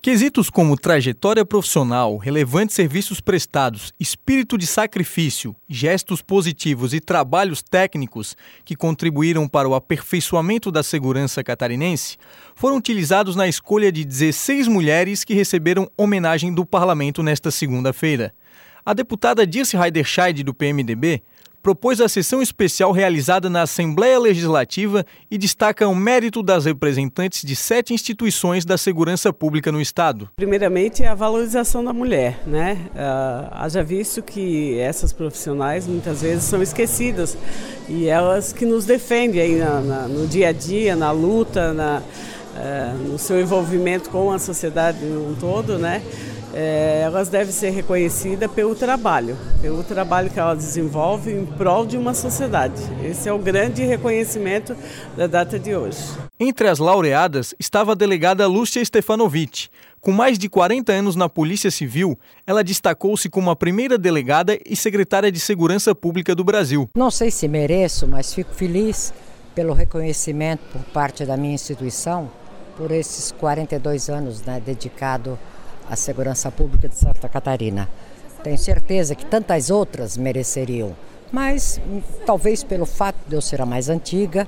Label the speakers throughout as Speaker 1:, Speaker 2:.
Speaker 1: Quesitos como trajetória profissional, relevantes serviços prestados, espírito de sacrifício, gestos positivos e trabalhos técnicos que contribuíram para o aperfeiçoamento da segurança catarinense foram utilizados na escolha de 16 mulheres que receberam homenagem do Parlamento nesta segunda-feira. A deputada Dirce Heiderscheid, do PMDB, propôs a sessão especial realizada na Assembleia Legislativa e destaca o mérito das representantes de 7 instituições da segurança pública no Estado.
Speaker 2: Primeiramente, a valorização da mulher, né? Haja visto que essas profissionais muitas vezes são esquecidas e elas que nos defendem aí no dia a dia, na luta, no seu envolvimento com a sociedade como um todo, né? Elas devem ser reconhecidas pelo trabalho que elas desenvolvem em prol de uma sociedade. Esse é o grande reconhecimento da data de hoje.
Speaker 1: Entre as laureadas estava a delegada Lúcia Stefanovic. Com mais de 40 anos na Polícia Civil, ela destacou-se como a primeira delegada e secretária de Segurança Pública do Brasil.
Speaker 3: Não sei se mereço, mas fico feliz pelo reconhecimento por parte da minha instituição por esses 42 anos, né, dedicado à segurança pública de Santa Catarina. Tenho certeza que tantas outras mereceriam, mas talvez pelo fato de eu ser a mais antiga,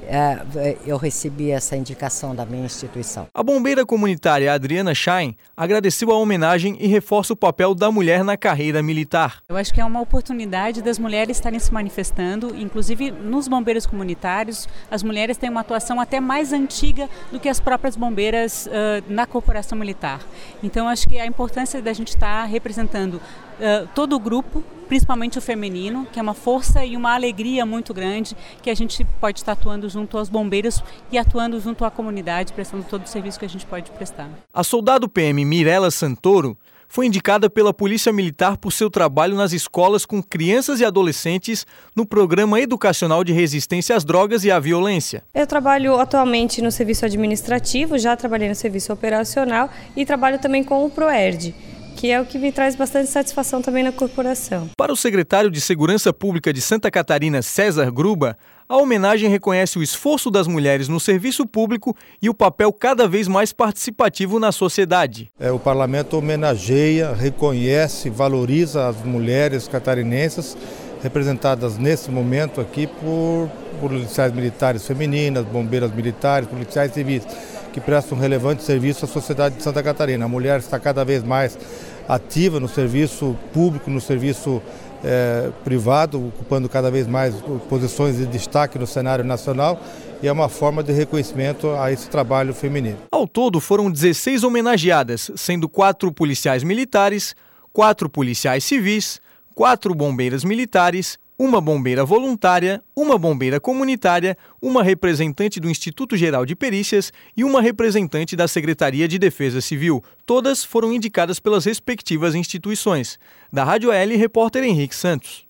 Speaker 3: eu recebi essa indicação da minha instituição.
Speaker 1: A bombeira comunitária Adriana Schein agradeceu a homenagem e reforça o papel da mulher na carreira militar.
Speaker 4: Eu acho que é uma oportunidade das mulheres estarem se manifestando, inclusive nos bombeiros comunitários, as mulheres têm uma atuação até mais antiga do que as próprias bombeiras na corporação militar. Então acho que a importância da gente estar representando todo o grupo, principalmente o feminino, que é uma força e uma alegria muito grande que a gente pode estar atuando junto aos bombeiros e atuando junto à comunidade, prestando todo o serviço que a gente pode prestar.
Speaker 1: A soldado PM Mirela Santoro foi indicada pela Polícia Militar por seu trabalho nas escolas com crianças e adolescentes no Programa Educacional de Resistência às Drogas e à Violência.
Speaker 5: Eu trabalho atualmente no serviço administrativo, já trabalhei no serviço operacional e trabalho também com o PROERD, que é o que me traz bastante satisfação também na corporação.
Speaker 1: Para o secretário de Segurança Pública de Santa Catarina, César Gruba, a homenagem reconhece o esforço das mulheres no serviço público e o papel cada vez mais participativo na sociedade.
Speaker 6: O Parlamento homenageia, reconhece, valoriza as mulheres catarinenses representadas nesse momento aqui por policiais militares femininas, bombeiras militares, policiais civis, que prestam um relevante serviço à sociedade de Santa Catarina. A mulher está cada vez mais ativa no serviço público, no serviço privado, ocupando cada vez mais posições de destaque no cenário nacional, e é uma forma de reconhecimento a esse trabalho feminino.
Speaker 1: Ao todo foram 16 homenageadas, sendo 4 policiais militares, 4 policiais civis, 4 bombeiras militares, uma bombeira voluntária, uma bombeira comunitária, uma representante do Instituto Geral de Perícias e uma representante da Secretaria de Defesa Civil. Todas foram indicadas pelas respectivas instituições. Da Rádio AL, repórter Henrique Santos.